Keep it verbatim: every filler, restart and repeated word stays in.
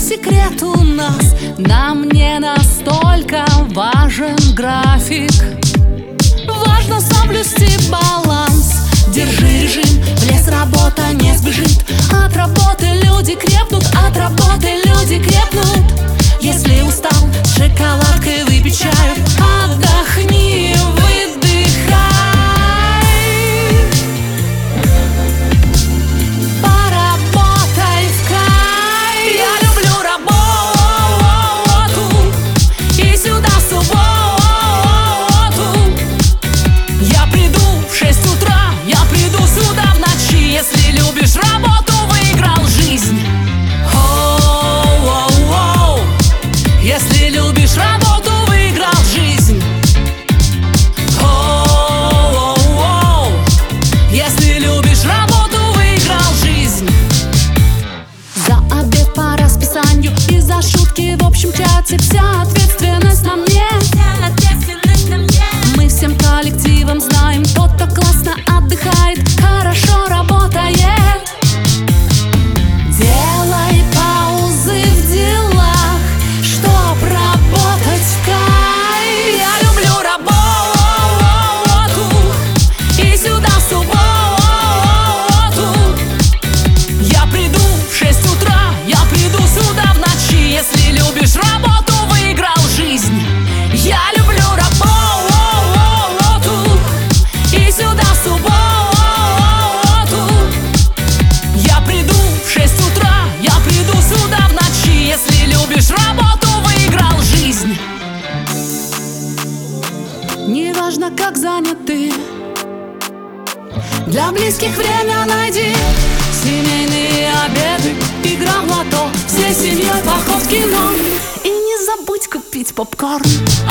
секрет у нас, нам не настолько важен график. Важно соблюсти баланс, держи режим, в лес работа не сбежит. От работы люди крепнут, от работы люди крепнут. Если устал, шоколадкой выпей чаю, отдохни, выдыхай. Поработай в кайф. Я люблю работу, и сюда в субботу я приду в шесть утра, я приду сюда в ночи. Если любишь работу, выиграл жизнь. Оу-оу-оу. Если любишь работу, выиграл жизнь. Оу-оу-оу. Если любишь работу, выиграл жизнь. За обед по расписанию и за шутки в общем чате вся ответственность на мне. Мы всем коллективом знаем, тот, кто классно отдыхает, хорошо работает. Делай паузы в делах, чтоб работать в кайф. Я люблю работу, и сюда в субботу я приду в шесть утра, я приду сюда в ночи. Если любишь работу, выиграл жизнь. Я люблю работу, и сюда в субботу я приду в шесть утра, я приду сюда в ночи. Если любишь работу, выиграл жизнь. Неважно, как занят ты, для близких время найди. Семейные обеды, игра в лото, всей семьей поход в кино. И не забудь купить попкорн.